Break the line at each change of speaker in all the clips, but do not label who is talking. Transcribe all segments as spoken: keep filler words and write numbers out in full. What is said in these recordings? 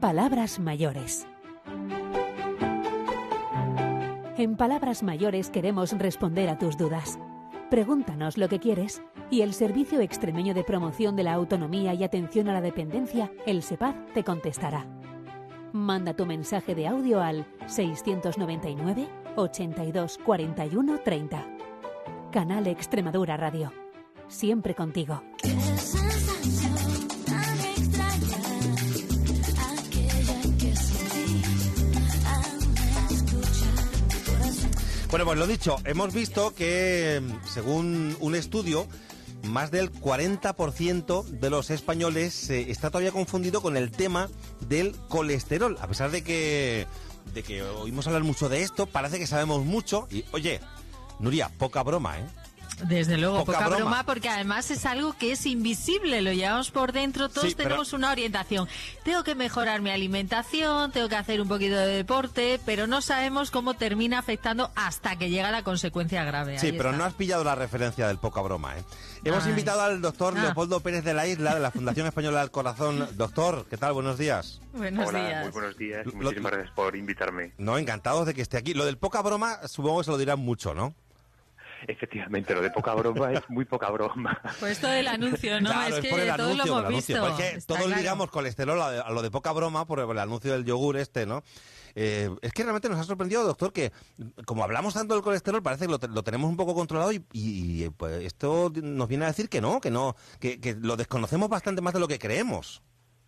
Palabras mayores. En Palabras Mayores queremos responder a tus dudas. Pregúntanos lo que quieres y el Servicio Extremeño de Promoción de la Autonomía y Atención a la Dependencia, el SEPAD, te contestará. Manda tu mensaje de audio al seiscientos noventa y nueve, ochenta y dos, cuarenta y uno, treinta. Canal Extremadura Radio. Siempre contigo.
Bueno, pues lo dicho, hemos visto que, según un estudio, más del cuarenta por ciento de los españoles eh, está todavía confundido con el tema del colesterol. A pesar de que, de que oímos hablar mucho de esto, parece que sabemos mucho. Y, oye, Nuria, poca broma, ¿eh?
Desde luego, poca,
poca broma.
broma, porque además es algo que es invisible, lo llevamos por dentro, todos
Sí,
tenemos
pero...
una orientación. Tengo que mejorar mi alimentación, tengo que hacer un poquito de deporte, pero no sabemos cómo termina afectando hasta que llega la consecuencia grave.
Sí,
Ahí
pero
está.
no has pillado la referencia del poca broma, ¿eh? Hemos
Ay.
invitado al doctor
Ah.
Leopoldo Pérez de la Isla, de la Fundación Española del Corazón. Doctor, ¿qué tal? Buenos días.
Buenos
Hola,
días.
muy buenos días.
Lo-
Muchísimas gracias por invitarme.
No, encantados de que esté aquí. Lo del poca broma, supongo que se lo dirán mucho, ¿no?
Efectivamente, lo de poca broma es muy poca broma.
Pues esto del anuncio, ¿no?
Claro,
es
es
que
por el
todos
anuncio,
lo
por
hemos
el anuncio.
visto.
Porque
Está
todos
claro.
ligamos colesterol a, a lo de poca broma por el anuncio del yogur este, ¿no? Eh, es que realmente nos ha sorprendido, doctor, que como hablamos tanto del colesterol, parece que lo, te- lo tenemos un poco controlado y, y, y, pues esto nos viene a decir que no, que no, que, que lo desconocemos bastante más de lo que creemos.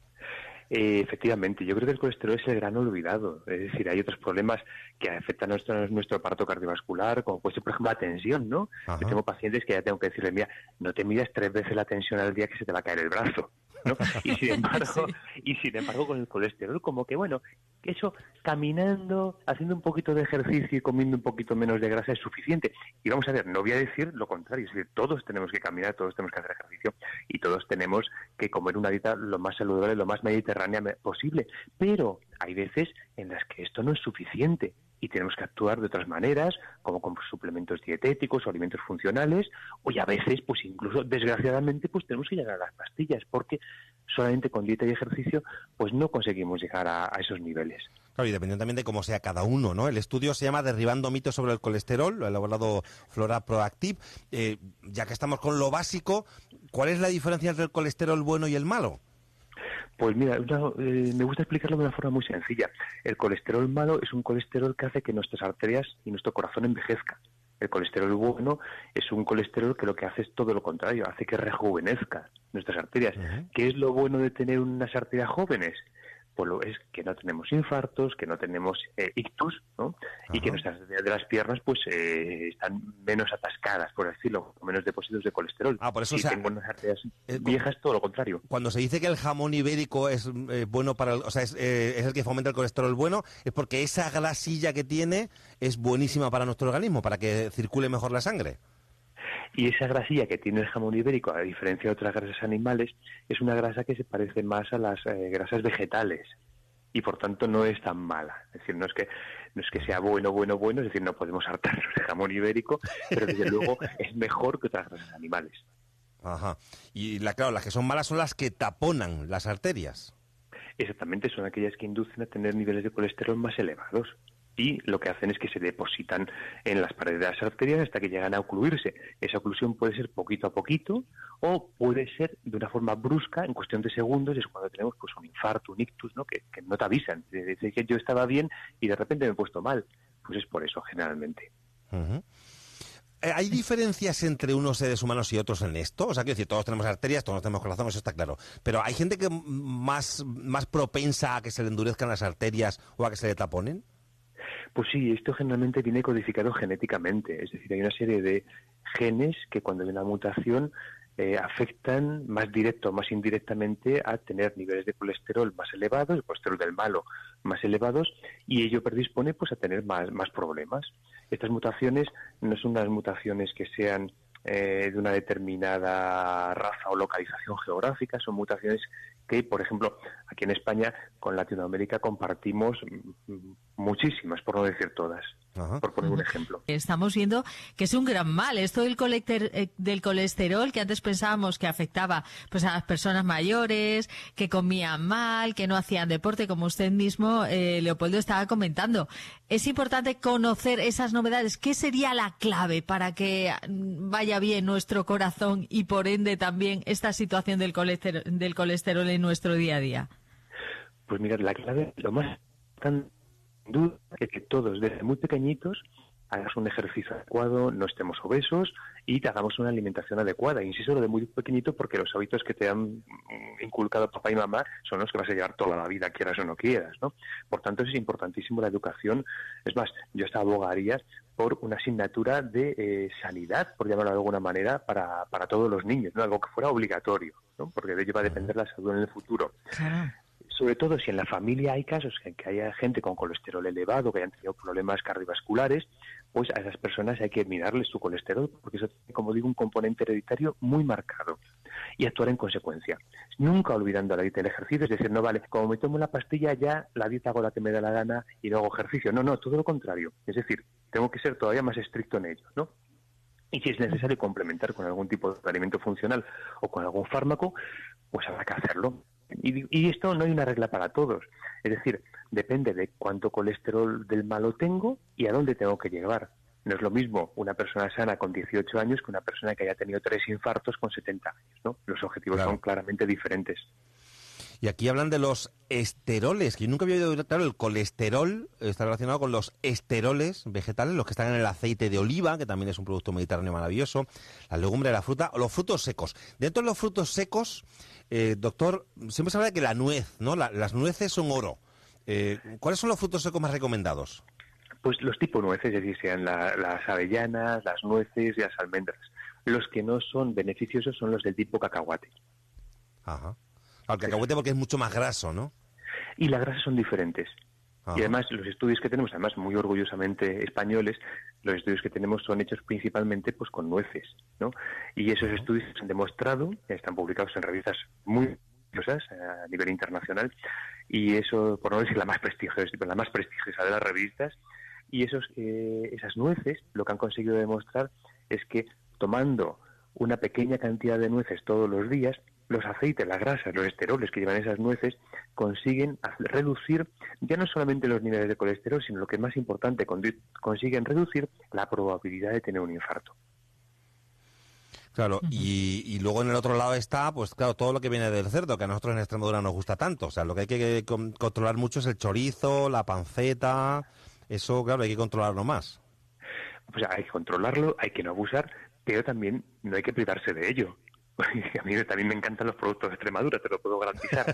Eh, efectivamente, yo creo que el colesterol es el gran olvidado. Es decir, hay otros problemas que afectan a nuestro, nuestro aparato cardiovascular, como puede ser, por ejemplo, la tensión, ¿no?
Ajá.
Yo tengo pacientes que ya tengo que decirles, mira, no te midas tres veces la tensión al día que se te va a caer el brazo, ¿no? Y sin embargo, y sin embargo con el colesterol, como que, bueno, que eso, caminando, haciendo un poquito de ejercicio y comiendo un poquito menos de grasa es suficiente. Y vamos a ver, no voy a decir lo contrario, es decir, todos tenemos que caminar, todos tenemos que hacer ejercicio y todos tenemos que comer una dieta lo más saludable, lo más mediterránea posible. Pero hay veces en las que esto no es suficiente y tenemos que actuar de otras maneras, como con suplementos dietéticos o alimentos funcionales, o y a veces, pues incluso, desgraciadamente, pues tenemos que llegar a las pastillas, porque solamente con dieta y ejercicio, pues no conseguimos llegar a, a esos niveles.
Claro, y dependiendo también de cómo sea cada uno, ¿no? El estudio se llama Derribando mitos sobre el colesterol, lo ha elaborado Flora Proactive. Eh, ya que estamos con lo básico, ¿cuál es la diferencia entre el colesterol bueno y el malo?
Pues mira, una, eh, me gusta explicarlo de una forma muy sencilla. El colesterol malo es un colesterol que hace que nuestras arterias y nuestro corazón envejezcan. El colesterol bueno es un colesterol que lo que hace es todo lo contrario, hace que rejuvenezca nuestras arterias. Uh-huh. ¿Qué es lo bueno de tener unas arterias jóvenes? Pues lo es que no tenemos infartos, que no tenemos eh, ictus, ¿no? Uh-huh. Y que nuestras arterias de las piernas pues eh, están menos atascadas, por decirlo, con menos depósitos de colesterol.
Ah, por eso,
si
o sea,
tengo unas arterias
eh,
viejas, todo lo contrario.
Cuando se dice que el jamón ibérico es eh, bueno para, el, o sea, es, eh, es el que fomenta el colesterol bueno, es porque esa grasilla que tiene es buenísima para nuestro organismo, para que circule mejor la sangre.
Y esa grasilla que tiene el jamón ibérico, a diferencia de otras grasas animales, es una grasa que se parece más a las eh, grasas vegetales y por tanto no es tan mala. Es decir, no es que no es que sea bueno, bueno, bueno, es decir, no podemos hartarnos de jamón ibérico, pero desde luego es mejor que otras grasas animales.
Ajá. Y la, claro, las que son malas son las que taponan las arterias.
Exactamente, son aquellas que inducen a tener niveles de colesterol más elevados. Y lo que hacen es que se depositan en las paredes de las arterias hasta que llegan a ocluirse. Esa oclusión puede ser poquito a poquito o puede ser de una forma brusca, en cuestión de segundos, es cuando tenemos pues un infarto, un ictus, ¿no? que, que no te avisan. Dice que yo estaba bien y de repente me he puesto mal. Pues es por eso, generalmente.
Uh-huh. ¿Hay diferencias entre unos seres humanos y otros en esto? O sea, quiero decir, todos tenemos arterias, todos tenemos corazón, eso está claro. Pero ¿hay gente que más, más propensa a que se le endurezcan las arterias o a que se le taponen?
Pues sí, esto generalmente viene codificado genéticamente, es decir, hay una serie de genes que cuando hay una mutación eh, afectan más directo o más indirectamente a tener niveles de colesterol más elevados, el colesterol del malo más elevados, y ello predispone pues a tener más, más problemas. Estas mutaciones no son unas mutaciones que sean eh, de una determinada raza o localización geográfica, son mutaciones que, por ejemplo, aquí en España con Latinoamérica compartimos muchísimas, por no decir todas. Ajá. Por poner un ejemplo.
Estamos viendo que es un gran mal esto del, colecter, eh, del colesterol, que antes pensábamos que afectaba pues a las personas mayores, que comían mal, que no hacían deporte, como usted mismo, eh, Leopoldo, estaba comentando. Es importante conocer esas novedades. ¿Qué sería la clave para que vaya bien nuestro corazón y por ende también esta situación del colesterol, del colesterol en nuestro día a día?
Pues mirad, la clave, lo más tan duda es que todos desde muy pequeñitos hagamos un ejercicio adecuado, no estemos obesos y hagamos una alimentación adecuada. Insisto lo de muy pequeñito porque los hábitos que te han inculcado papá y mamá son los que vas a llevar toda la vida, quieras o no quieras, ¿no? Por tanto, es importantísimo la educación. Es más, yo hasta abogaría por una asignatura de eh, sanidad, por llamarlo de alguna manera, para, para todos los niños, ¿no? Algo que fuera obligatorio, ¿no? Porque de ello va a depender la salud en el futuro.
Claro.
Sobre todo si en la familia hay casos en que haya gente con colesterol elevado, que hayan tenido problemas cardiovasculares, pues a esas personas hay que mirarles su colesterol, porque eso tiene, como digo, un componente hereditario muy marcado, y actuar en consecuencia. Nunca olvidando la dieta y el ejercicio, es decir, no vale, como me tomo la pastilla ya la dieta hago la que me da la gana y no hago ejercicio. No, no, todo lo contrario. Es decir, tengo que ser todavía más estricto en ello, ¿no? Y si es necesario complementar con algún tipo de alimento funcional o con algún fármaco, pues habrá que hacerlo. Y, y esto no hay una regla para todos. Es decir, depende de cuánto colesterol del malo tengo y a dónde tengo que llegar. No es lo mismo una persona sana con dieciocho años que una persona que haya tenido tres infartos con setenta años, ¿no? Los objetivos claro. son claramente diferentes.
Y aquí hablan de los esteroles, que yo nunca había oído, claro, el colesterol está relacionado con los esteroles vegetales, los que están en el aceite de oliva, que también es un producto mediterráneo maravilloso, la legumbre, la fruta, o los frutos secos. Dentro de los frutos secos, eh, doctor, siempre se habla de que la nuez, ¿no? La, las nueces son oro. Eh, ¿Cuáles son los frutos secos más recomendados?
Pues los tipo nueces, es decir, sean la, las avellanas, las nueces y las almendras. Los que no son beneficiosos son los del tipo cacahuate.
Ajá. Al cacahuete porque es mucho más graso, ¿no?
Y las grasas son diferentes. Ajá. Y además los estudios que tenemos, además muy orgullosamente españoles, los estudios que tenemos son hechos principalmente pues con nueces, ¿no? Y esos Ajá. estudios se han demostrado, están publicados en revistas muy prestigiosas a nivel internacional, y eso, por no decir la más prestigiosa, la más prestigiosa de las revistas, y esos eh, esas nueces lo que han conseguido demostrar es que tomando una pequeña cantidad de nueces todos los días, los aceites, las grasas, los esteroles que llevan esas nueces consiguen reducir ya no solamente los niveles de colesterol, sino lo que es más importante, consiguen reducir la probabilidad de tener un infarto.
Claro, uh-huh. y, y luego en el otro lado está, pues claro, todo lo que viene del cerdo, que a nosotros en Extremadura nos gusta tanto. O sea, lo que hay que con- controlar mucho es el chorizo, la panceta, eso, claro, hay que controlarlo más.
Pues hay que controlarlo, hay que no abusar, pero también no hay que privarse de ello. A mí también me encantan los productos de Extremadura, te lo puedo garantizar.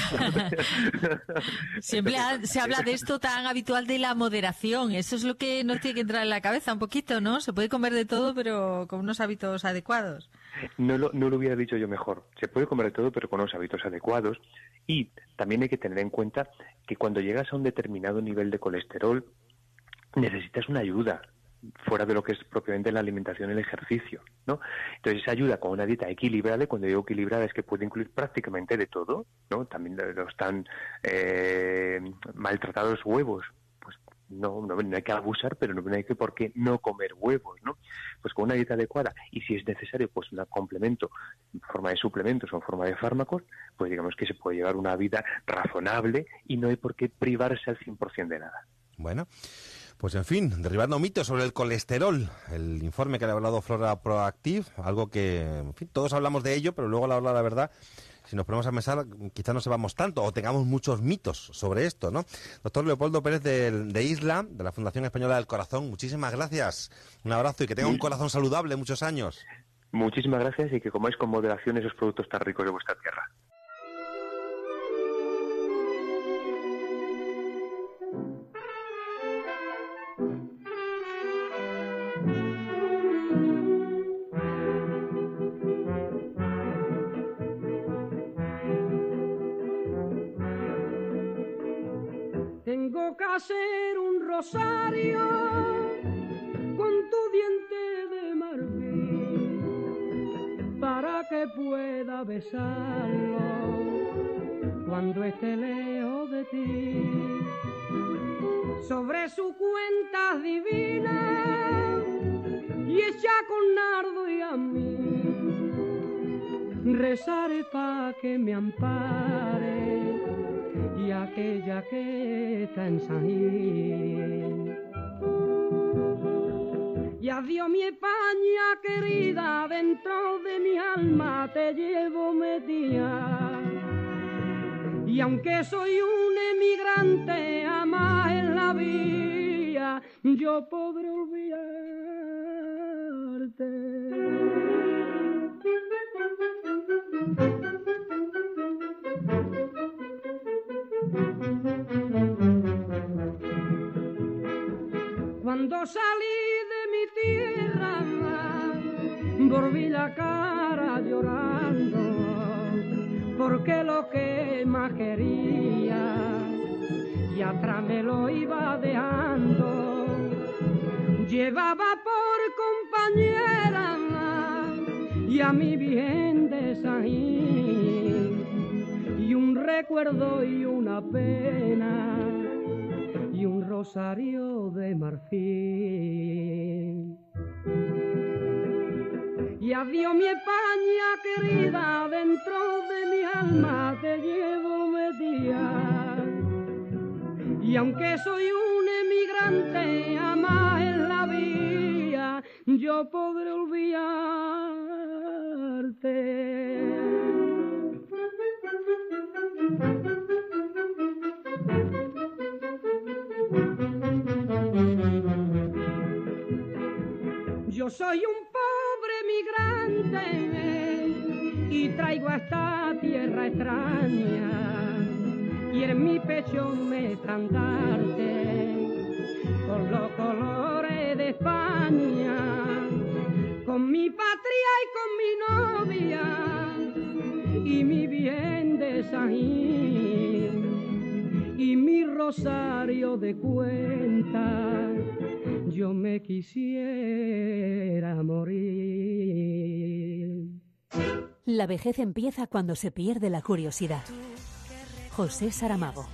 Siempre ha, se habla de esto tan habitual de la moderación. Eso es lo que nos tiene que entrar en la cabeza un poquito, ¿no? Se puede comer de todo, pero con unos hábitos adecuados.
No lo, no lo hubiera dicho yo mejor. Se puede comer de todo, pero con unos hábitos adecuados. Y también hay que tener en cuenta que cuando llegas a un determinado nivel de colesterol, necesitas una ayuda fuera de lo que es propiamente la alimentación y el ejercicio, ¿no? Entonces esa ayuda con una dieta equilibrada, y cuando digo equilibrada es que puede incluir prácticamente de todo, ¿no? También los tan eh, maltratados huevos, pues no, no, no hay que abusar, pero no hay que por qué no comer huevos, ¿no? Pues con una dieta adecuada, y si es necesario, pues un complemento en forma de suplementos o en forma de fármacos, pues digamos que se puede llevar una vida razonable y no hay por qué privarse al cien por ciento de nada.
Bueno, pues en fin, derribando mitos sobre el colesterol, el informe que le ha hablado Flora Proactive, algo que, en fin, todos hablamos de ello, pero luego a la hora de la verdad, si nos ponemos a pensar, quizás no sepamos tanto o tengamos muchos mitos sobre esto, ¿no? Doctor Leopoldo Pérez de, de Isla, de la Fundación Española del Corazón, muchísimas gracias, un abrazo y que tenga un corazón saludable muchos años.
Muchísimas gracias y que comáis con moderación esos productos tan ricos de vuestra tierra.
Tengo que hacer un rosario con tu diente de marfil para que pueda besarlo cuando esté lejos de ti. sobre su cuenta divina y hecha con nardo y a mí rezaré pa' que me ampare y aquella que está en San Gil. Y adiós mi España querida, dentro de mi alma te llevo metida. Y aunque soy un emigrante, ama en la vía, yo podré olvidarte. Cuando salí de mi tierra, volví la cara llorando, porque lo que más quería y atrás me lo iba dejando. Llevaba por compañera y a mi Virgen de San Gil, y un recuerdo y una pena y un rosario de marfil. Y adiós mi España querida, dentro de mi alma te llevo metida. Y aunque soy un emigrante, ama en la vía, yo podré olvidarte. Yo soy un pobre migrante y traigo a esta tierra extraña, y en mi pecho me estandarte con los colores de España, con mi patria y con mi novia y mi bien de San Gil y mi rosario de cuenta. Yo me quisiera morir.
La vejez empieza cuando se pierde la curiosidad. José Saramago.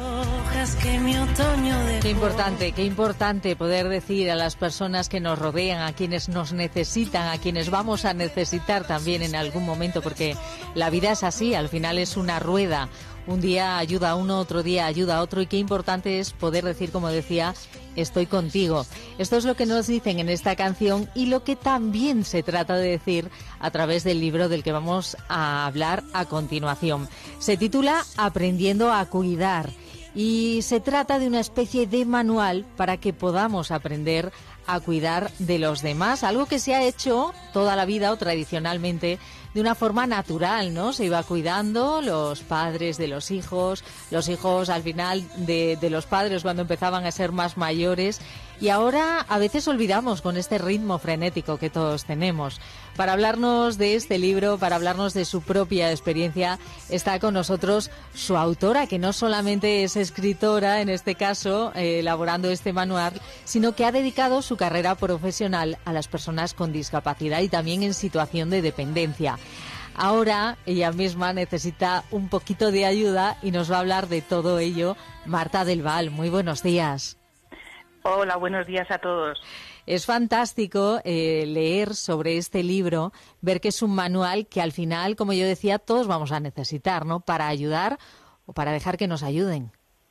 Qué importante, qué importante poder decir a las personas que nos rodean, a quienes nos necesitan, a quienes vamos a necesitar también en algún momento, porque la vida es así, al final es una rueda. Un día ayuda a uno, otro día ayuda a otro, y qué importante es poder decir, como decía, estoy contigo. Esto es lo que nos dicen en esta canción y lo que también se trata de decir a través del libro del que vamos a hablar a continuación. Se titula Aprendiendo a cuidar y se trata de una especie de manual para que podamos aprender a cuidar de los demás, algo que se ha hecho toda la vida o tradicionalmente de una forma natural, ¿no? Se iba cuidando los padres de los hijos, los hijos al final de, de los padres cuando empezaban a ser más mayores, y ahora a veces olvidamos con este ritmo frenético que todos tenemos. Para hablarnos de este libro, para hablarnos de su propia experiencia, está con nosotros su autora, que no solamente es escritora, en este caso, eh, elaborando este manual, sino que ha dedicado su carrera profesional a las personas con discapacidad y también en situación de dependencia. Ahora ella misma necesita un poquito de ayuda y nos va a hablar de todo ello Marta del Val. Muy buenos días.
Hola, buenos días a todos.
Es fantástico eh, leer sobre este libro, ver que es un manual que al final, como yo decía, todos vamos a necesitar, ¿no? Para ayudar o para dejar que nos ayuden.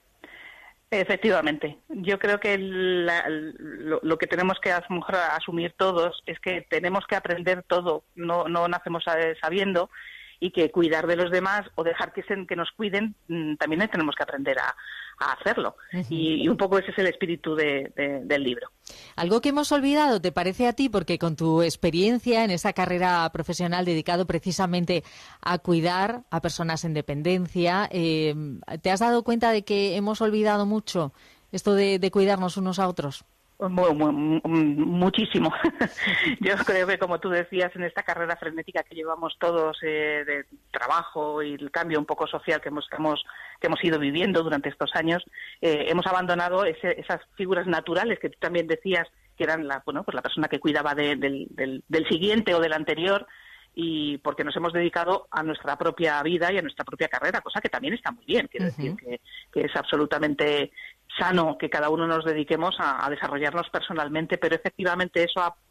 Efectivamente. Yo creo que la, lo, lo que tenemos que asumir todos es que tenemos que aprender todo. No, no nacemos sabiendo, y que cuidar de los demás o dejar que, se, que nos cuiden, también tenemos que aprender a, a hacerlo. Uh-huh. Y, y un poco ese es el espíritu de, de, del libro.
Algo que hemos olvidado, ¿te parece a ti? Porque con tu experiencia en esa carrera profesional dedicado precisamente a cuidar a personas en dependencia, eh, ¿te has dado cuenta de que hemos olvidado mucho esto de, de cuidarnos unos a otros?
Muy, muy, muchísimo. Yo creo que, como tú decías, en esta carrera frenética que llevamos todos eh, de trabajo y el cambio un poco social que hemos, que hemos, que hemos ido viviendo durante estos años, eh, hemos abandonado ese, esas figuras naturales que tú también decías, que eran la, bueno, pues la persona que cuidaba de, del, del, del siguiente o del anterior, y porque nos hemos dedicado a nuestra propia vida y a nuestra propia carrera, cosa que también está muy bien. Quiero uh-huh. decir que, que es absolutamente sano que cada uno nos dediquemos a, a desarrollarnos personalmente, pero efectivamente eso ha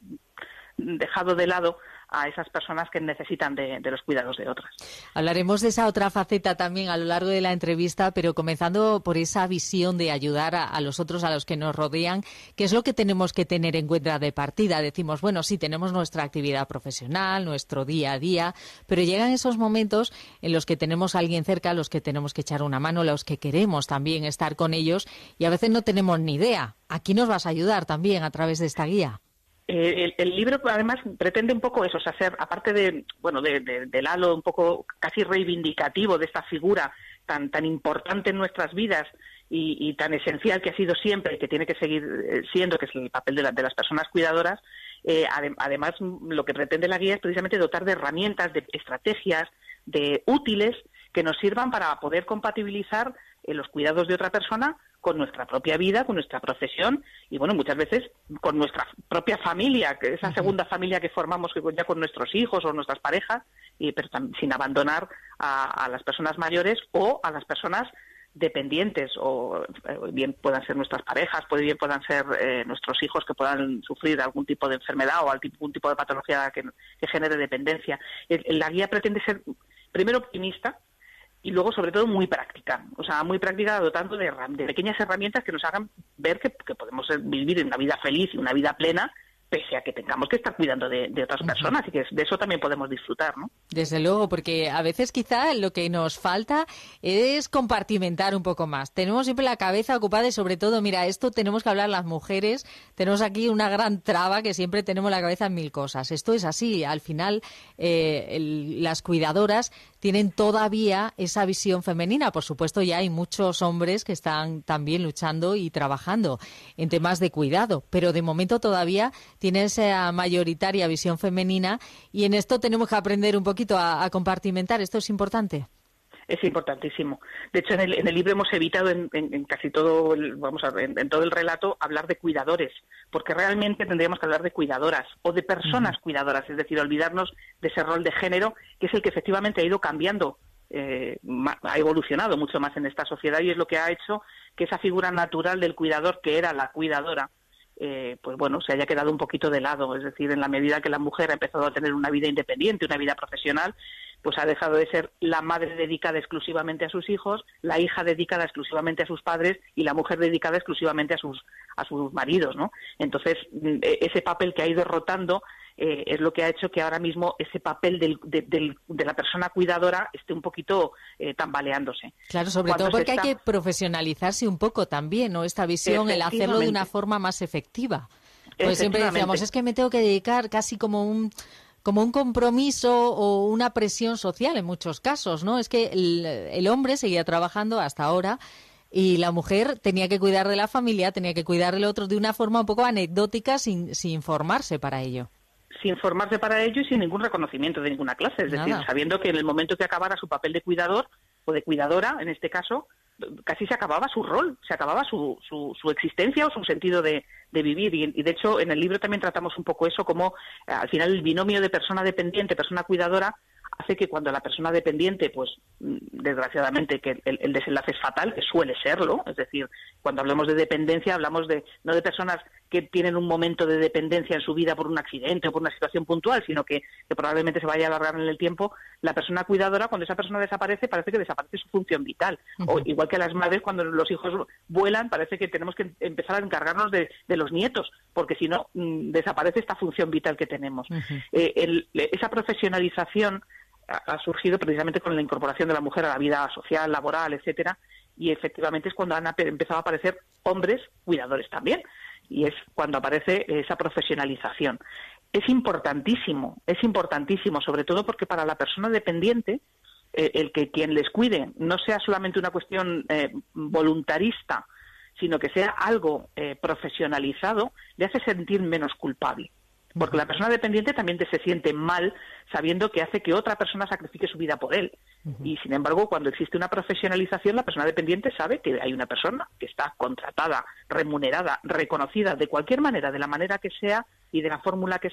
dejado de lado a esas personas que necesitan de, de los cuidados de otras.
Hablaremos de esa otra faceta también a lo largo de la entrevista, pero comenzando por esa visión de ayudar a, a los otros, a los que nos rodean, que es lo que tenemos que tener en cuenta de partida. Decimos, bueno, sí, tenemos nuestra actividad profesional, nuestro día a día, pero llegan esos momentos en los que tenemos a alguien cerca, a los que tenemos que echar una mano, los que queremos también estar con ellos, y a veces no tenemos ni idea. Aquí nos vas a ayudar también a través de esta guía.
Eh, el, el libro además pretende un poco eso, o sea, hacer, aparte de, bueno, de, de, del halo un poco casi reivindicativo de esta figura tan tan importante en nuestras vidas y, y tan esencial que ha sido siempre y que tiene que seguir siendo, que es el papel de, la, de las personas cuidadoras, eh, adem, además lo que pretende la guía es precisamente dotar de herramientas, de estrategias, de útiles que nos sirvan para poder compatibilizar eh, los cuidados de otra persona con nuestra propia vida, con nuestra profesión y, bueno, muchas veces con nuestra propia familia, que esa segunda familia que formamos ya con nuestros hijos o nuestras parejas, y, pero también sin abandonar a, a las personas mayores o a las personas dependientes, o eh, bien puedan ser nuestras parejas, puede bien puedan ser eh, nuestros hijos que puedan sufrir algún tipo de enfermedad o algún tipo de patología que, que genere dependencia. El, la guía pretende ser, primero, optimista, y luego, sobre todo, muy práctica. O sea, muy práctica dotando de, de pequeñas herramientas que nos hagan ver que, que podemos vivir una vida feliz y una vida plena, pese a que tengamos que estar cuidando de, de otras personas, y que de eso también podemos disfrutar, ¿no?
Desde luego, porque a veces quizá lo que nos falta es compartimentar un poco más. Tenemos siempre la cabeza ocupada y, sobre todo, mira, esto tenemos que hablar las mujeres, tenemos aquí una gran traba que siempre tenemos la cabeza en mil cosas. Esto es así, al final eh, el, las cuidadoras tienen todavía esa visión femenina. Por supuesto, ya hay muchos hombres que están también luchando y trabajando en temas de cuidado, pero de momento todavía tiene esa mayoritaria visión femenina, y en esto tenemos que aprender un poquito a, a compartimentar. ¿Esto es importante?
Es importantísimo. De hecho, en el, en el libro hemos evitado en, en, en casi todo el, vamos a ver, en, en todo el relato hablar de cuidadores, porque realmente tendríamos que hablar de cuidadoras o de personas uh-huh. cuidadoras, es decir, olvidarnos de ese rol de género, que es el que efectivamente ha ido cambiando, eh, ha evolucionado mucho más en esta sociedad, y es lo que ha hecho que esa figura natural del cuidador, que era la cuidadora, Eh, pues bueno, se haya quedado un poquito de lado. Es decir, en la medida que la mujer ha empezado a tener una vida independiente, una vida profesional, pues ha dejado de ser la madre dedicada exclusivamente a sus hijos, la hija dedicada exclusivamente a sus padres y la mujer dedicada exclusivamente a sus a sus maridos, ¿no? Entonces, ese papel que ha ido rotando eh, es lo que ha hecho que ahora mismo ese papel del, de, del, de la persona cuidadora esté un poquito eh, tambaleándose.
Claro, sobre Cuando todo porque está... hay que profesionalizarse un poco también, ¿no? Esta visión, el hacerlo de una forma más efectiva. Pues siempre decíamos, es que me tengo que dedicar casi como un... como un compromiso o una presión social en muchos casos, ¿no? Es que el, el hombre seguía trabajando hasta ahora y la mujer tenía que cuidar de la familia, tenía que cuidar del otro de una forma un poco anecdótica, sin, sin formarse para ello.
Sin formarse para ello y sin ningún reconocimiento de ninguna clase. Es Nada. decir, sabiendo que en el momento que acabara su papel de cuidador o de cuidadora, en este caso, casi se acababa su rol, se acababa su, su, su existencia o su sentido de, de vivir. Y, y, de hecho, en el libro también tratamos un poco eso, como eh, al final el binomio de persona dependiente, persona cuidadora, hace que cuando la persona dependiente, pues desgraciadamente que el, el desenlace es fatal, que suele serlo, es decir, cuando hablamos de dependencia hablamos de no de personas que tienen un momento de dependencia en su vida por un accidente o por una situación puntual, sino que, que probablemente se vaya a alargar en el tiempo. La persona cuidadora, cuando esa persona desaparece, parece que desaparece su función vital. Uh-huh. O igual que las madres, cuando los hijos vuelan, parece que tenemos que empezar a encargarnos de, de los nietos, porque si no, mmm, desaparece esta función vital que tenemos. Uh-huh. Eh, el, esa profesionalización ha surgido precisamente con la incorporación de la mujer a la vida social, laboral, etcétera, y efectivamente es cuando han empezado a aparecer hombres cuidadores también, y es cuando aparece esa profesionalización. Es importantísimo, es importantísimo, sobre todo porque para la persona dependiente, eh, el que quien les cuide no sea solamente una cuestión eh, voluntarista, sino que sea algo eh, profesionalizado, le hace sentir menos culpable. Porque la persona dependiente también se siente mal sabiendo que hace que otra persona sacrifique su vida por él. Uh-huh. Y, sin embargo, cuando existe una profesionalización, la persona dependiente sabe que hay una persona que está contratada, remunerada, reconocida de cualquier manera, de la manera que sea y de la fórmula que sea,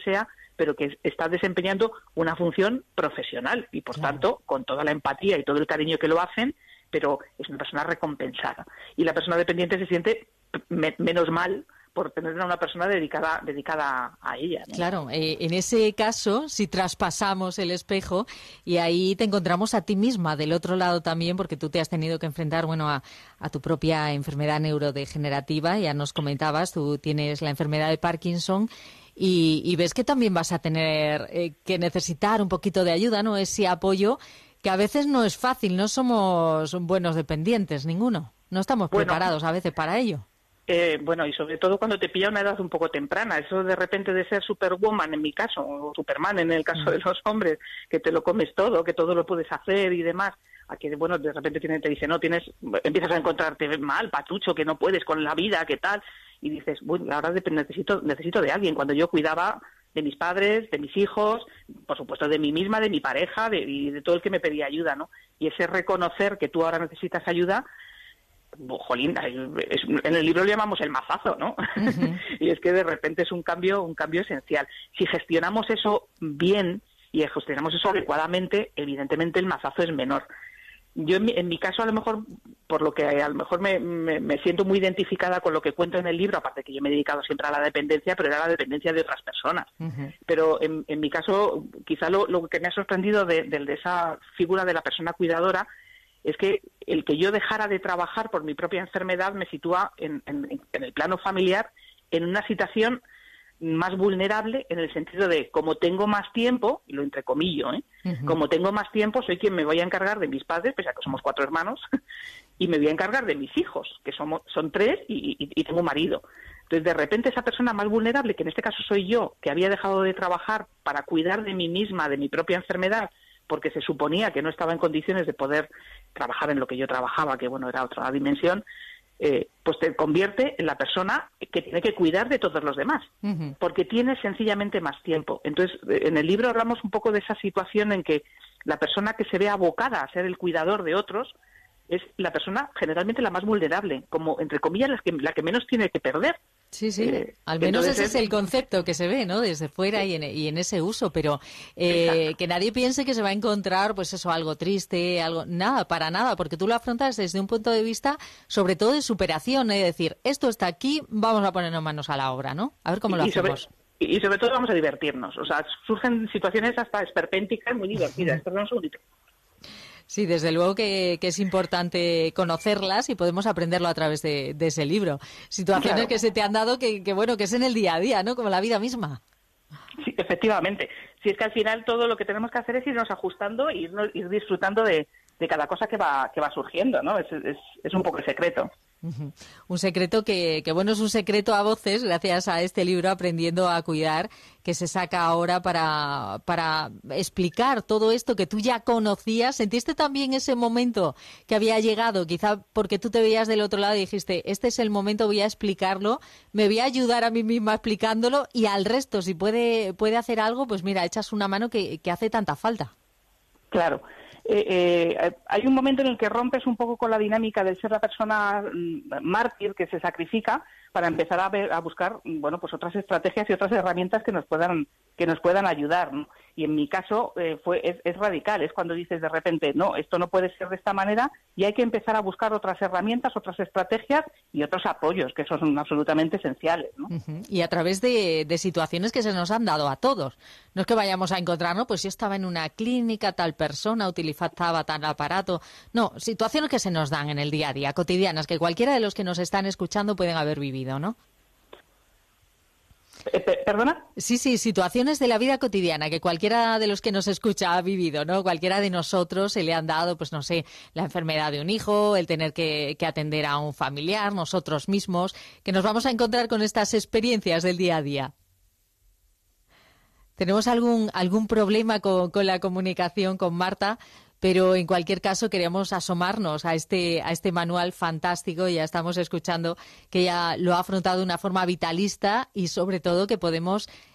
pero que está desempeñando una función profesional y, por claro. tanto, con toda la empatía y todo el cariño que lo hacen, pero es una persona recompensada. Y la persona dependiente se siente me- menos mal por tener a una persona dedicada dedicada a ella, ¿no?
Claro, eh, en ese caso, si traspasamos el espejo y ahí te encontramos a ti misma del otro lado también, porque tú te has tenido que enfrentar, bueno, a, a tu propia enfermedad neurodegenerativa, ya nos comentabas, tú tienes la enfermedad de Parkinson y, y ves que también vas a tener eh, que necesitar un poquito de ayuda, ¿no? Ese apoyo que a veces no es fácil, no somos buenos dependientes, ninguno, no estamos
bueno,
preparados a veces para ello.
Eh, bueno, y sobre todo cuando te pilla una edad un poco temprana, eso de repente de ser superwoman en mi caso, o Superman en el caso mm. de los hombres, que te lo comes todo, que todo lo puedes hacer y demás, a que, bueno, de repente te dice, no, tienes, empiezas a encontrarte mal, patucho, que no puedes con la vida, que tal, y dices, bueno, ahora necesito, necesito de alguien. Cuando yo cuidaba de mis padres, de mis hijos, por supuesto de mí misma, de mi pareja, de, y de todo el que me pedía ayuda, ¿no? Y ese reconocer que tú ahora necesitas ayuda, jolín, es, en el libro lo llamamos el mazazo, ¿no? Uh-huh. Y es que de repente es un cambio, un cambio esencial. Si gestionamos eso bien y gestionamos eso adecuadamente, evidentemente el mazazo es menor. Yo en mi, en mi caso, a lo mejor, por lo que a lo mejor me, me, me siento muy identificada con lo que cuento en el libro, aparte que yo me he dedicado siempre a la dependencia, pero era la dependencia de otras personas. Uh-huh. Pero en, en mi caso, quizá lo, lo que me ha sorprendido de, de, de esa figura de la persona cuidadora es que el que yo dejara de trabajar por mi propia enfermedad me sitúa en, en, en el plano familiar en una situación más vulnerable, en el sentido de, como tengo más tiempo, y lo entrecomillo, ¿eh? Uh-huh. Como tengo más tiempo, soy quien me voy a encargar de mis padres, pese a que somos cuatro hermanos, y me voy a encargar de mis hijos, que somos, son tres, y, y, y tengo un marido. Entonces, de repente, esa persona más vulnerable, que en este caso soy yo, que había dejado de trabajar para cuidar de mí misma, de mi propia enfermedad, porque se suponía que no estaba en condiciones de poder trabajar en lo que yo trabajaba, que bueno, era otra dimensión, eh, pues te convierte en la persona que tiene que cuidar de todos los demás, uh-huh. porque tiene sencillamente más tiempo. Entonces, en el libro hablamos un poco de esa situación en que la persona que se ve abocada a ser el cuidador de otros es la persona generalmente la más vulnerable, como, entre comillas, la que, la que menos tiene que perder.
Sí, sí, eh, al menos ese es el concepto que se ve, ¿no? Desde fuera sí. y, en, y en ese uso, pero eh, que nadie piense que se va a encontrar, pues eso, algo triste, algo, nada, para nada, porque tú lo afrontas desde un punto de vista, sobre todo de superación, es decir, esto está aquí, vamos a ponernos manos a la obra, ¿no? A ver cómo lo y hacemos.
Sobre, y sobre todo vamos a divertirnos, o sea, surgen situaciones hasta esperpénticas muy divertidas. Perdón un segundito.
Sí, desde luego que, que es importante conocerlas y podemos aprenderlo a través de, de ese libro. Situaciones claro. que se te han dado que, que, bueno, que es en el día a día, ¿no? Como la vida misma.
Sí, efectivamente. Si es que al final todo lo que tenemos que hacer es irnos ajustando e ir, ir disfrutando de, de cada cosa que va que va surgiendo, ¿no? Es, es, es un poco el secreto.
Uh-huh. Un secreto que, que, bueno, es un secreto a voces, gracias a este libro Aprendiendo a Cuidar, que se saca ahora para, para explicar todo esto que tú ya conocías. ¿Sentiste también ese momento que había llegado? Quizá porque tú te veías del otro lado y dijiste, este es el momento, voy a explicarlo, me voy a ayudar a mí misma explicándolo y al resto, si puede, puede hacer algo, pues mira, echas una mano que, que hace tanta falta.
Claro. Eh, eh, hay un momento en el que rompes un poco con la dinámica de ser la persona mártir que se sacrifica para empezar a ver, a buscar, bueno, pues otras estrategias y otras herramientas que nos puedan que nos puedan ayudar, ¿no? Y en mi caso eh, fue es, es radical, es cuando dices de repente, no, esto no puede ser de esta manera y hay que empezar a buscar otras herramientas, otras estrategias y otros apoyos que son absolutamente esenciales, ¿no?
Uh-huh. Y a través de, de situaciones que se nos han dado a todos. No es que vayamos a encontrar, no, pues yo estaba en una clínica, tal persona utilizaba tal aparato. No, situaciones que se nos dan en el día a día, cotidianas, que cualquiera de los que nos están escuchando pueden haber vivido, ¿no?
¿Perdona?
Sí, sí, situaciones de la vida cotidiana que cualquiera de los que nos escucha ha vivido, ¿no? Cualquiera de nosotros se le han dado, pues no sé, la enfermedad de un hijo, el tener que, que atender a un familiar, nosotros mismos, que nos vamos a encontrar con estas experiencias del día a día. ¿Tenemos algún, algún problema con, con la comunicación con Marta? Pero en cualquier caso queremos asomarnos a este, a este manual fantástico. Ya estamos escuchando que ella lo ha afrontado de una forma vitalista y sobre todo que podemos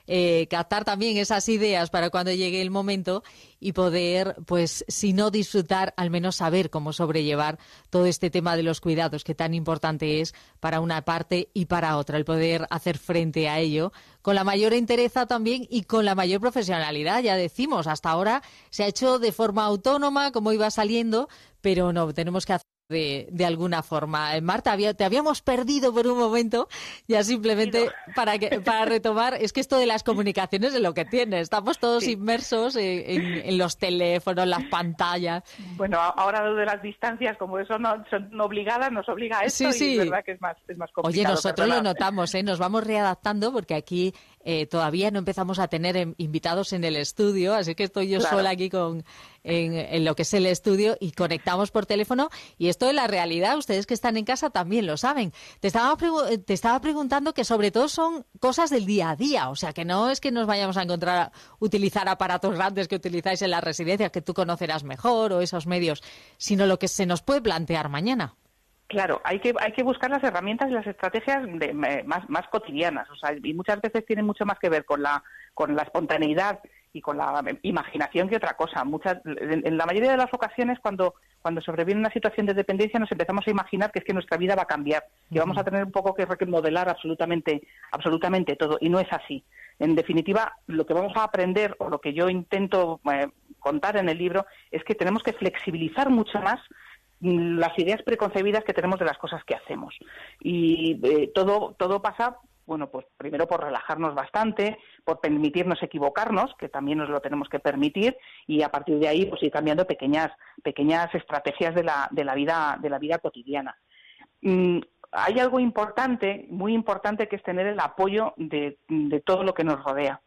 eh, captar también esas ideas para cuando llegue el momento y poder, pues, si no disfrutar, al menos saber cómo sobrellevar todo este tema de los cuidados, que tan importante es para una parte y para otra, el poder hacer frente a ello con la mayor entereza también y con la mayor profesionalidad. Ya decimos, hasta ahora se ha hecho de forma autónoma, como iba saliendo, pero no, tenemos que hacer de, de alguna forma. Marta, había, te habíamos perdido por un momento, ya simplemente para que para retomar, es que esto de las comunicaciones es lo que tiene, estamos todos sí. inmersos en, en, en los teléfonos, las pantallas.
Bueno, ahora lo de las distancias, como eso no son obligadas, nos obliga a esto,
sí, sí.
y es verdad que es más, es más complicado.
Oye, nosotros
perdona.
lo notamos, ¿eh? Nos vamos readaptando porque aquí eh, todavía no empezamos a tener eh, invitados en el estudio, así que estoy yo
claro.
sola aquí con en, en lo que es el estudio y conectamos por teléfono, y esto es la realidad, ustedes que están en casa también lo saben. Te estaba, te estaba preguntando que sobre todo son cosas del día a día, o sea que no es que nos vayamos a encontrar a utilizar aparatos grandes que utilizáis en las residencias, que tú conocerás mejor, o esos medios, sino lo que se nos puede plantear mañana.
Claro, hay que hay que buscar las herramientas y las estrategias de, más más cotidianas, o sea, y muchas veces tienen mucho más que ver con la con la espontaneidad y con la imaginación que otra cosa. Muchas, en, en la mayoría de las ocasiones, cuando cuando sobreviene una situación de dependencia, nos empezamos a imaginar que es que nuestra vida va a cambiar, que vamos a tener un poco que remodelar absolutamente absolutamente todo, y no es así. En definitiva, lo que vamos a aprender, o lo que yo intento eh, contar en el libro, es que tenemos que flexibilizar mucho más las ideas preconcebidas que tenemos de las cosas que hacemos. Y eh, todo todo pasa, bueno, pues primero por relajarnos bastante, por permitirnos equivocarnos, que también nos lo tenemos que permitir, y a partir de ahí pues ir cambiando pequeñas pequeñas estrategias de la de la vida de la vida cotidiana. Mm, hay algo importante, muy importante, que es tener el apoyo de, de todo lo que nos rodea.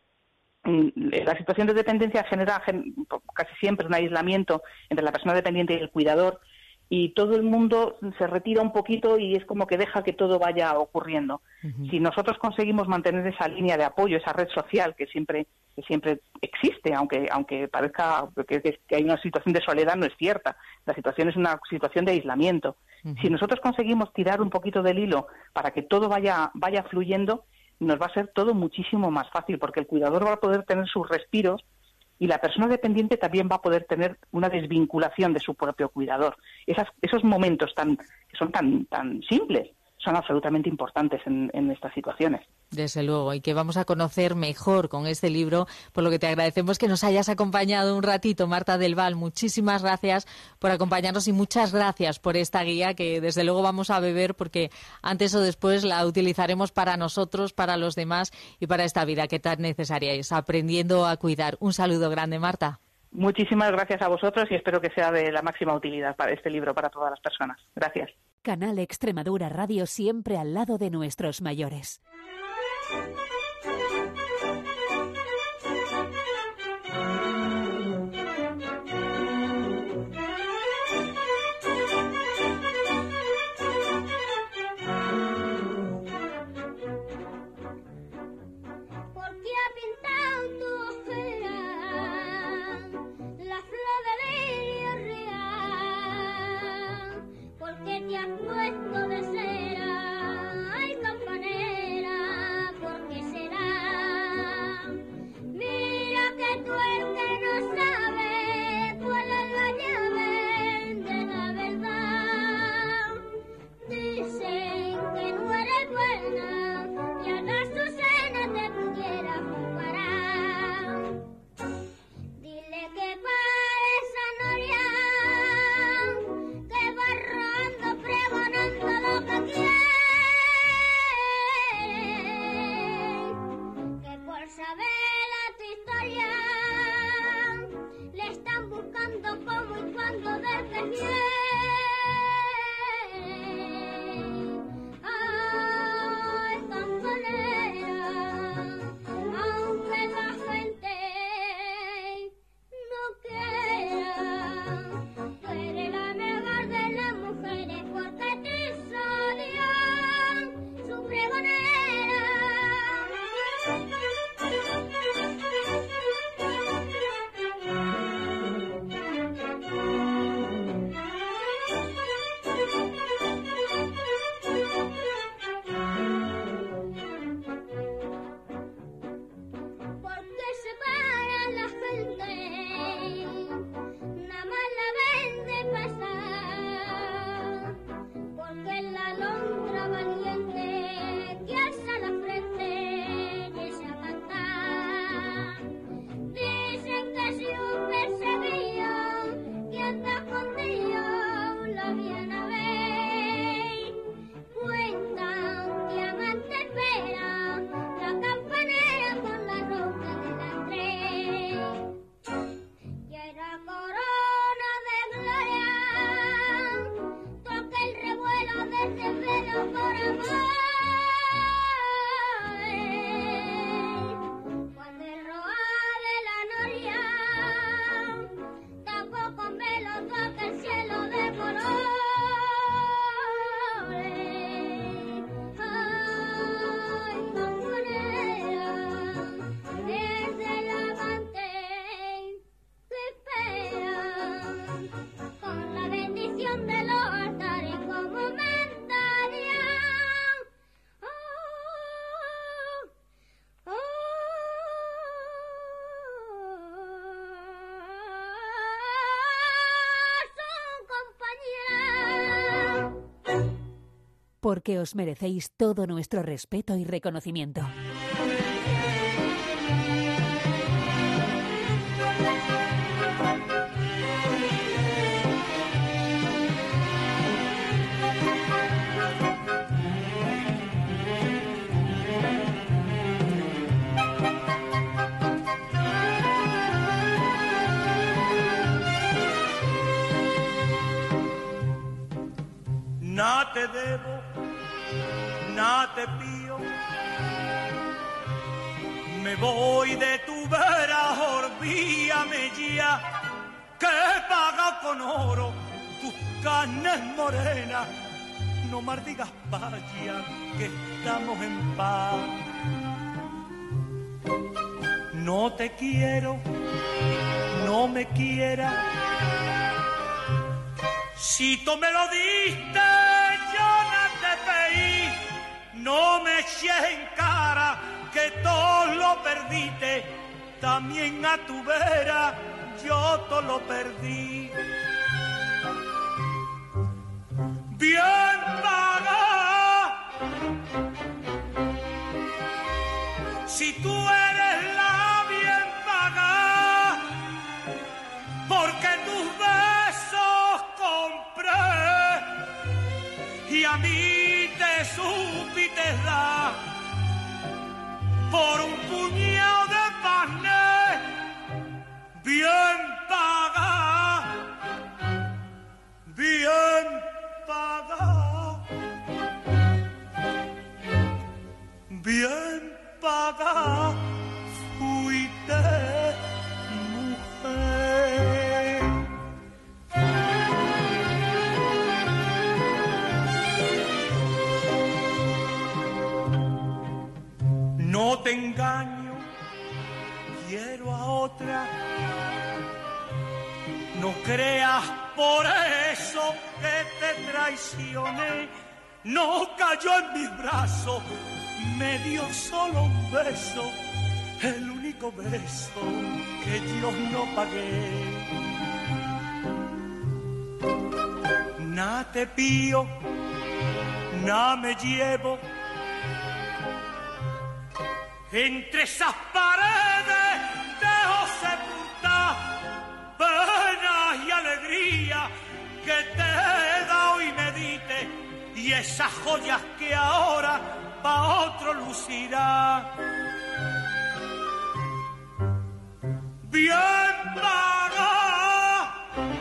La situación de dependencia genera casi siempre un aislamiento entre la persona dependiente y el cuidador, y todo el mundo se retira un poquito y es como que deja que todo vaya ocurriendo. Uh-huh. Si nosotros conseguimos mantener esa línea de apoyo, esa red social que siempre que siempre existe, aunque aunque parezca que, que hay una situación de soledad, no es cierta. La situación es una situación de aislamiento. Uh-huh. Si nosotros conseguimos tirar un poquito del hilo para que todo vaya vaya fluyendo, nos va a ser todo muchísimo más fácil, porque el cuidador va a poder tener sus respiros y la persona dependiente también va a poder tener una desvinculación de su propio cuidador. Esas, esos momentos tan que son tan tan simples son absolutamente importantes en, en estas situaciones.
Desde luego, y que vamos a conocer mejor con este libro, por lo que te agradecemos que nos hayas acompañado un ratito, Marta del Val. Muchísimas gracias por acompañarnos y muchas gracias por esta guía que desde luego vamos a beber, porque antes o después la utilizaremos para nosotros, para los demás y para esta vida que tan necesaria es, aprendiendo a cuidar. Un saludo grande, Marta.
Muchísimas gracias a vosotros y espero que sea de la máxima utilidad para este libro para todas las personas. Gracias.
Canal Extremadura Radio, siempre al lado de nuestros mayores.
Puesto de cera, ay campanera, porque se
porque os merecéis todo nuestro respeto y reconocimiento.
No te debo, no te pío, me voy de tu vera, olvídame ya, que he pagado con oro tus carnes morenas, no maldigas vaya, que estamos en paz. No te quiero, no me quieras, si tú me lo diste, yo no te pedí, no me eches en cara que todo lo perdiste, también a tu vera yo todo lo perdí. Bien paga, si tú eres la bien paga, porque tus besos compré y a mí te supiste dar por un puñado de panes bien paga, bien paga, bien paga, fuiste mujer. No te engaño, quiero a otra. No creas por eso que te traicioné. No cayó en mis brazos, me dio solo un beso, el único beso que yo no pagué. Na te pío, na me llevo, entre esas paredes dejo sepultar penas y alegría que te he dado y me diste, y esas joyas que ahora pa' otro lucirá. Bien paga,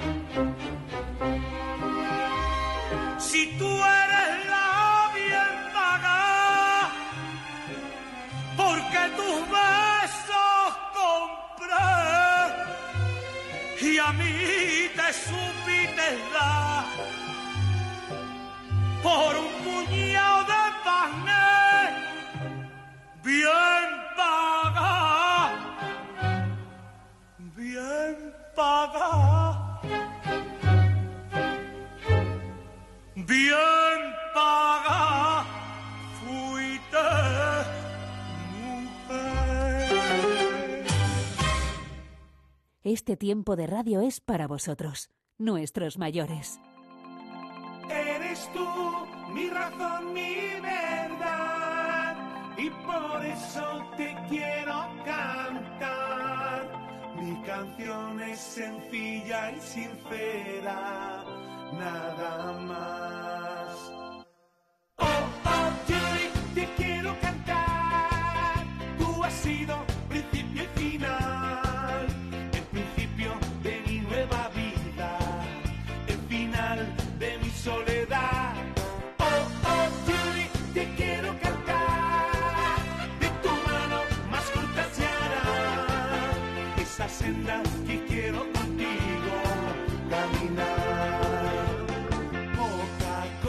si tú eres la bien paga, porque tus besos compré y a mí te supiste dar por un puñado de panes bien paga, bien paga, bien paga, fuiste mujer.
Este tiempo de radio es para vosotros, nuestros mayores.
Eres tú mi razón, mi verdad, y por eso te quiero cantar. Mi canción es sencilla y sincera, nada más. Oh, oh, Judy, te quiero cantar. Tú has sido principio y final, el principio de mi nueva vida, el final de mi soledad. Oh, oh, Judy, te quiero cantar. De tu mano más corta se hará esa senda que quiero contigo caminar. Poca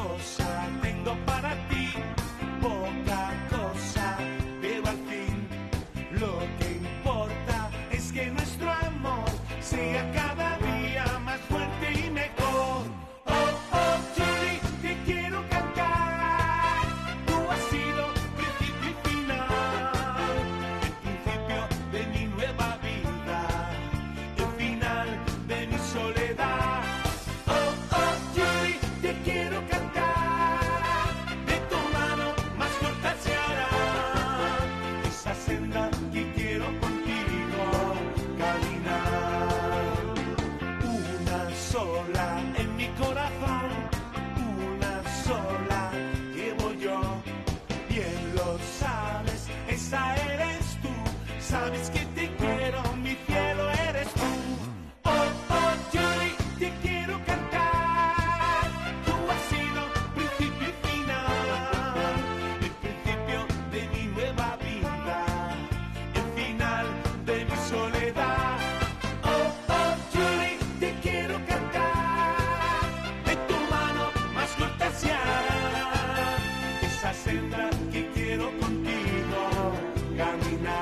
sola en mi corazón, una sola llevo yo. Bien lo sabes, esa eres tú. Sabes que te quiero, mi cielo eres tú. Oh, oh, Julie, te quiero cantar. Tú has sido principio y final, el principio de mi nueva vida, el final de mi soledad. Oh, oh, Julie, te quiero cantar. De tu mano más corta se hará esa senda que quiero contigo caminar.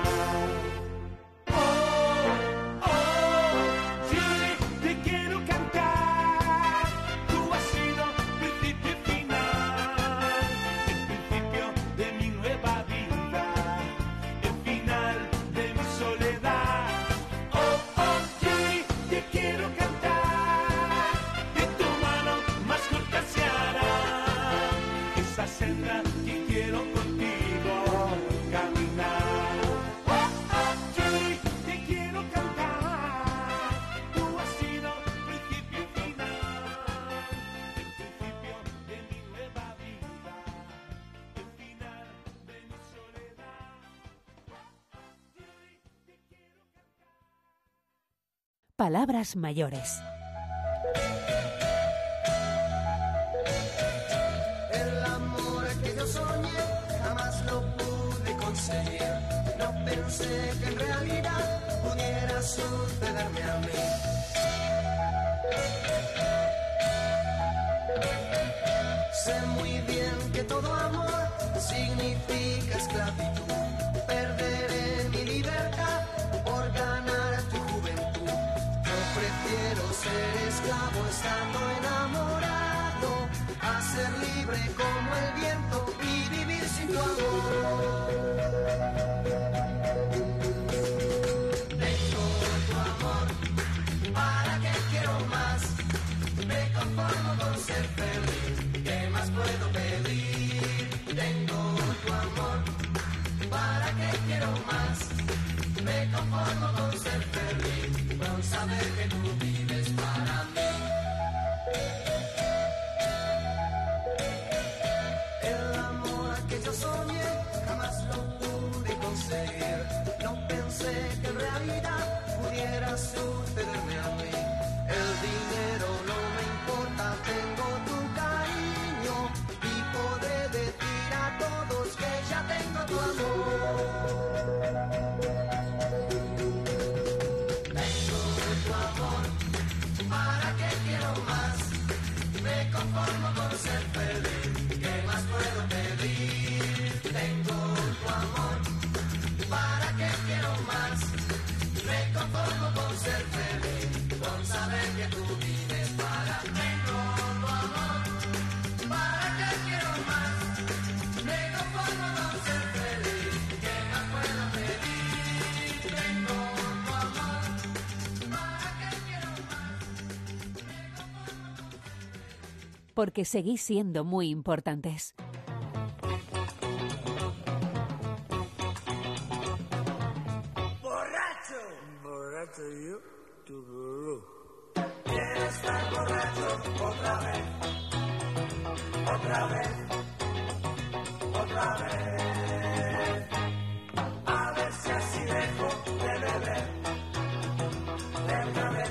Senda que quiero contigo caminar. Oh, oh, Julie, te quiero cantar. Tú has sido principio y final, el principio de mi nueva vida, el final de mi soledad. Oh, oh, Julie, te quiero cantar.
Palabras mayores.
No pensé que en realidad pudiera sucederme a mí. Sé muy bien que todo amor significa esclavitud. Perderé mi libertad por ganar tu juventud. Yo prefiero ser esclavo estando enamorado a ser libre como el viento y vivir sin tu amor. Saber que tú vives para mí. El amor que yo soñé jamás lo pude conseguir. No pensé que en realidad pudiera sucederme a mí. El dinero no me importa, tengo tu cariño y podré decir a todos que ya tengo tu amor. Conformo con ser feliz, ¿qué más puedo pedir? Tengo tu amor, ¿para qué quiero más? Me conformo con ser feliz, con saber que tú vives para mí. Tengo tu amor, ¿para qué quiero más? Me conformo con ser feliz, ¿qué más puedo pedir? Tengo tu amor, ¿para qué quiero más?
Porque seguís siendo muy importantes.
Borracho, borracho yo, tu gurú. Quiero estar borracho otra vez, otra vez, otra vez. A ver si así dejo de beber, de una vez.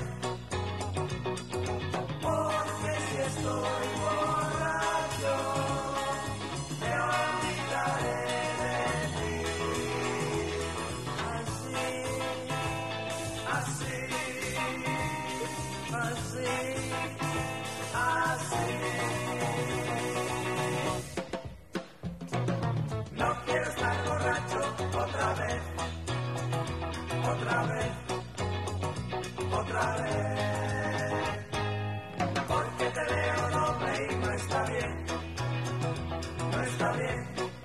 Porque si estoy otra vez, otra vez, porque te veo doble y no está bien, no está bien.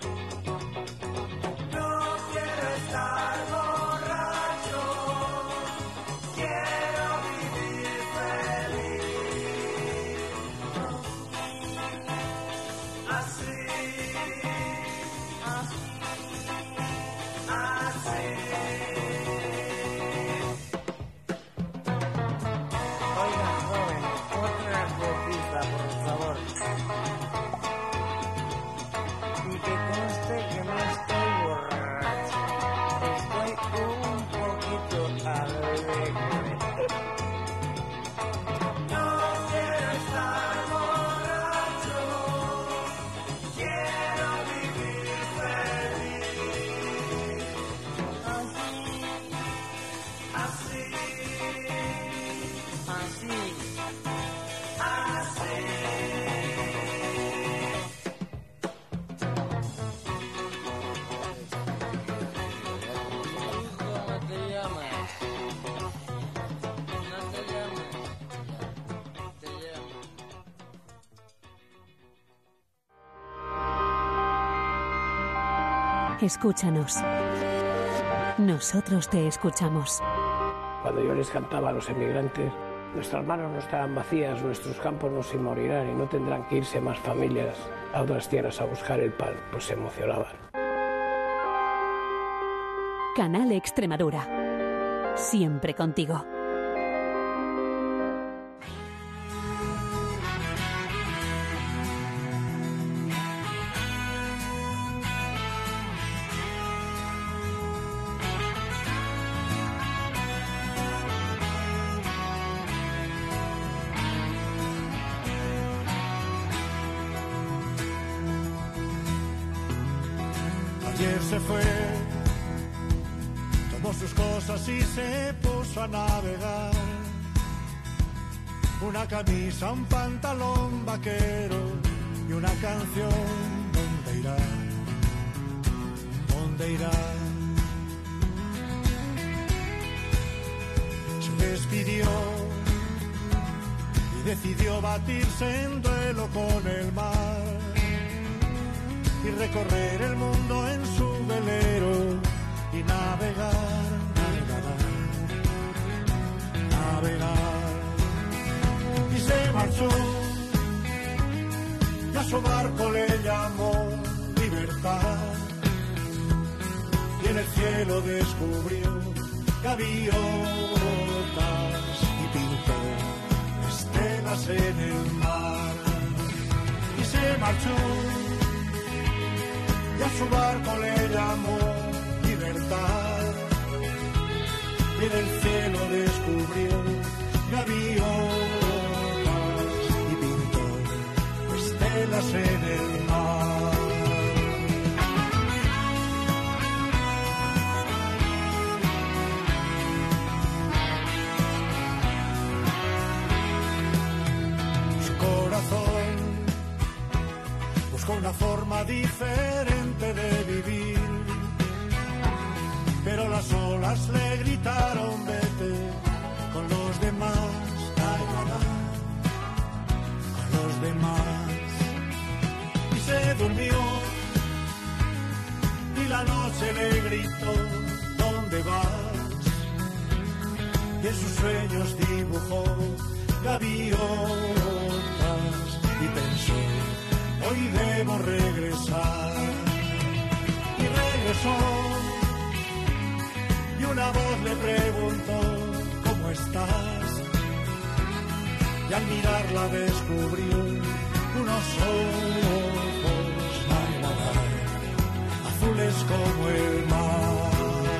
No quiero estar borracho, quiero vivir feliz. mí. Así. ¿Cómo te llamas? No te llamas. Te llamas.
Escúchanos. Nosotros te escuchamos.
Cuando yo les cantaba a los emigrantes, nuestras manos no estarán vacías, nuestros campos no se morirán y no tendrán que irse más familias a otras tierras a buscar el pan, pues se emocionaban.
Canal Extremadura. Siempre contigo.
Ayer se fue, tomó sus cosas y se puso a navegar. Una camisa, un pantalón vaquero y una canción. ¿Dónde irá? ¿Dónde irá? Se despidió y decidió batirse en duelo con el mar y recorrer el mundo en su velero y navegar, navegar, navegar. Y se marchó y a su barco le llamó libertad y en el cielo descubrió gaviotas y pintó estelas en el mar. Y se marchó y a su barco le llamó libertad y en el cielo descubrió gaviotas y pintó estelas en el mar. Su corazón buscó una forma diferente de vivir, pero las olas le gritaron vete con los demás, ay, ay, ay, con los demás. Y se durmió y la noche le gritó ¿dónde vas? Y en sus sueños dibujó gaviotas y pensó hoy debo regresar. Y regresó y una voz le preguntó ¿cómo estás? Y al mirarla descubrió unos ojos ay, ay, ay, azules como el mar.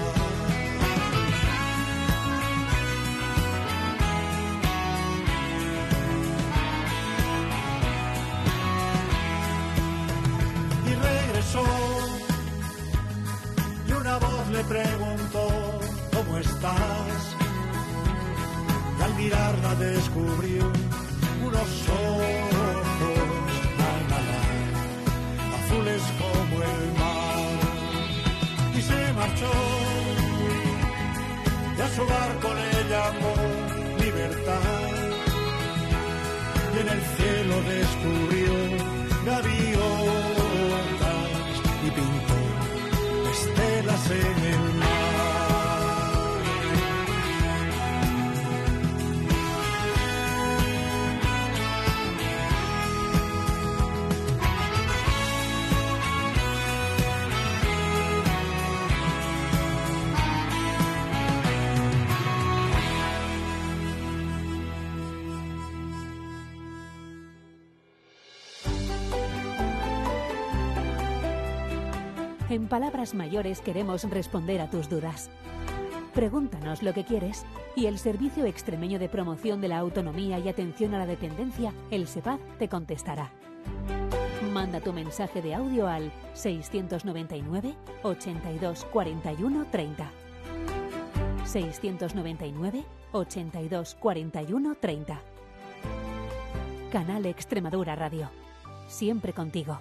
Y una voz le preguntó ¿cómo estás? Y al mirarla descubrió unos ojos ay, ay, ay, azules como el mar. Y se marchó y a su barco le llamó libertad y en el cielo descubrió gaviotas y pintó estelas en el mar.
En Palabras Mayores queremos responder a tus dudas. Pregúntanos lo que quieres y el Servicio Extremeño de Promoción de la Autonomía y Atención a la Dependencia, el SEPAD, te contestará. Manda tu mensaje de audio al seiscientos noventa y nueve, ochenta y dos, cuarenta y uno, treinta. seiscientos noventa y nueve, ochenta y dos cuarenta y uno treinta. Canal Extremadura Radio. Siempre contigo.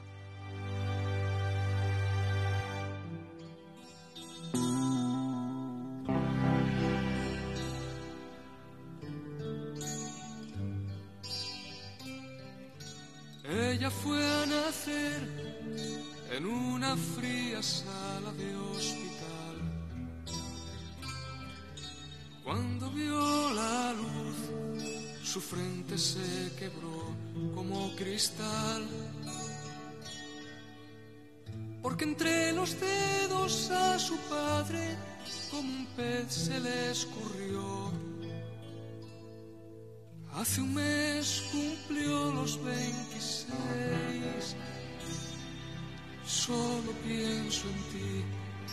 Ella fue a nacer en una fría sala de hospital. Cuando vio la luz, su frente se quebró como cristal. Porque entre los dedos a su padre como un pez se le escurrió. Hace un mes cumplió los veintiséis. Solo pienso en ti.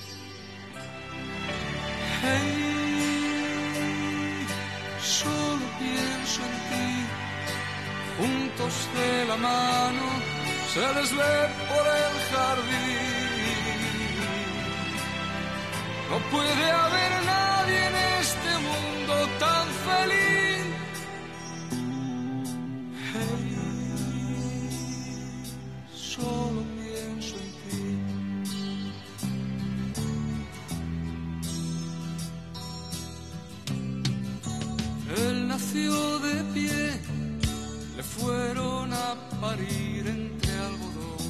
Hey, solo pienso en ti. Juntos de la mano se les ve por el jardín. No puede haber nadie en este mundo tan feliz. Solo pienso en ti. Él nació de pie, le fueron a parir entre algodón.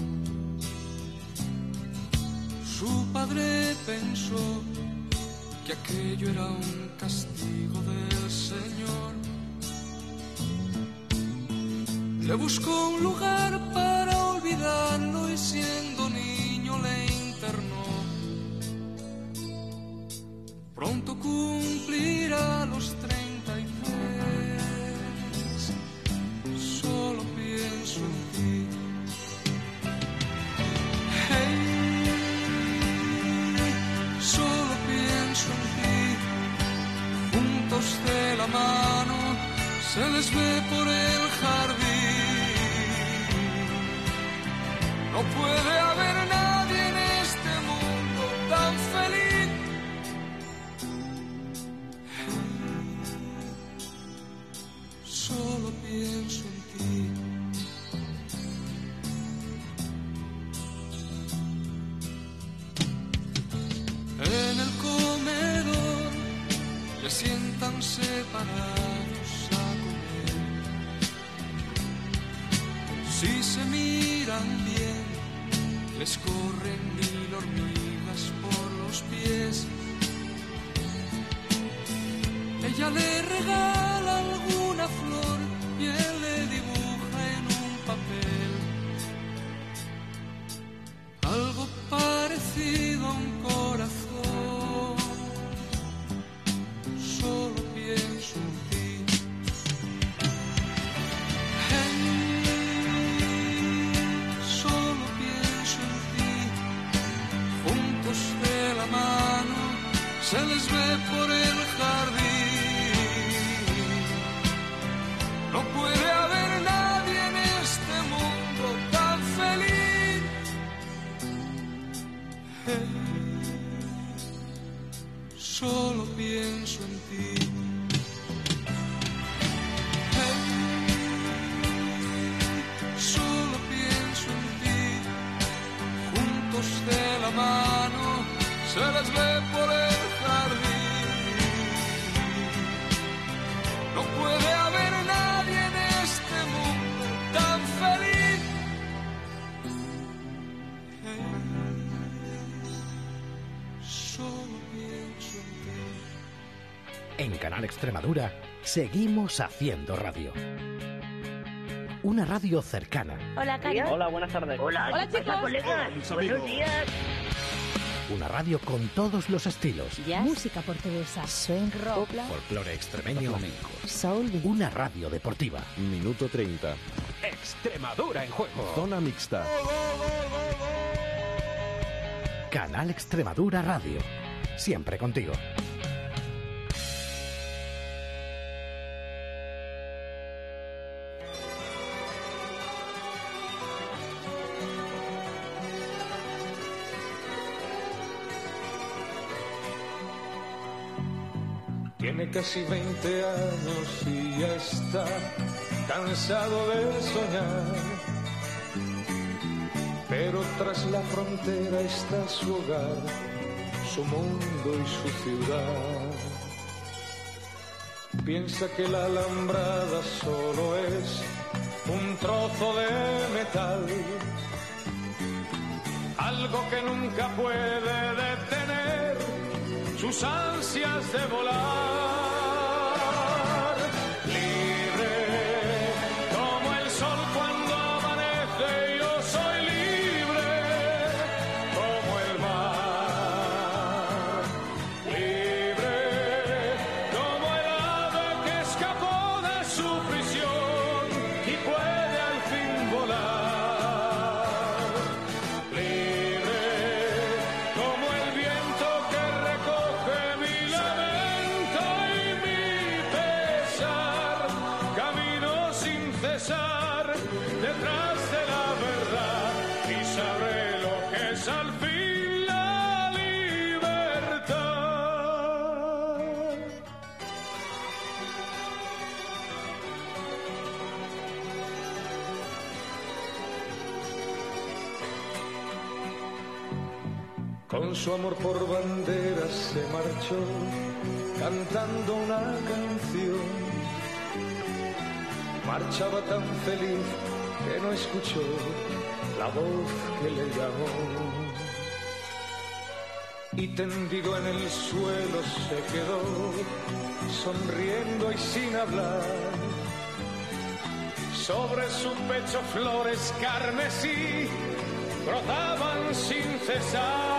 Su padre pensó que aquello era un castigo del Señor. Le buscó un lugar para olvidarlo y siendo niño le internó. Pronto cumplirá los treinta y tres. Solo pienso en ti. Hey, solo pienso en ti. Juntos de la mano se les ve por el jardín. No puede haber nadie en este mundo tan feliz. Solo pienso en ti. En el comedor le sientan separados a comer. Si se miran bien, les corren mil hormigas por los pies. Ella le regala alguna flor y él le dibuja en un papel algo parecido a un corazón. Solo pienso en ti. Hey, solo pienso en ti. Juntos de la mano se les ve por el jardín. No puede haber nadie en este mundo tan feliz. Hey, solo pienso en ti. Hey, solo pienso en ti. Juntos de la mano se les ve por el jardín. No puede haber nadie en este mundo tan feliz. Hey, solo pienso en ti.
En Canal Extremadura seguimos haciendo radio. Una radio cercana.
Hola, Cari.
Hola, buenas tardes.
Hola, Hola chicos.
colegas. Buenos días.
Una radio con todos los estilos.
Jazz, música portuguesa, swing, rock,
folclore extremeño,
flamenco,
soul.
Una radio deportiva.
Minuto treinta.
Extremadura en juego.
Zona mixta.
Canal Extremadura Radio. Siempre contigo.
¿Quién
Tiene casi veinte años y ya está cansado de soñar. Pero tras la frontera está su hogar, su mundo y su ciudad. Piensa que la alambrada solo es un trozo de metal, algo que nunca puede detener sus ansias de volar. Libre como el sol cuando amanece, yo soy libre como el mar. Libre como el ave que escapó de su prisión y puede al fin volar. Libre como el viento que recoge mi lamento y mi pesar. Camino sin cesar detrás de la verdad y sabré lo que es al fin la libertad. Con su amor por banderas se marchó cantando una canción. Marchaba tan feliz que no escuchó la voz que le llamó. Y tendido en el suelo se quedó, sonriendo y sin hablar. Sobre su pecho flores carmesí brotaban sin cesar.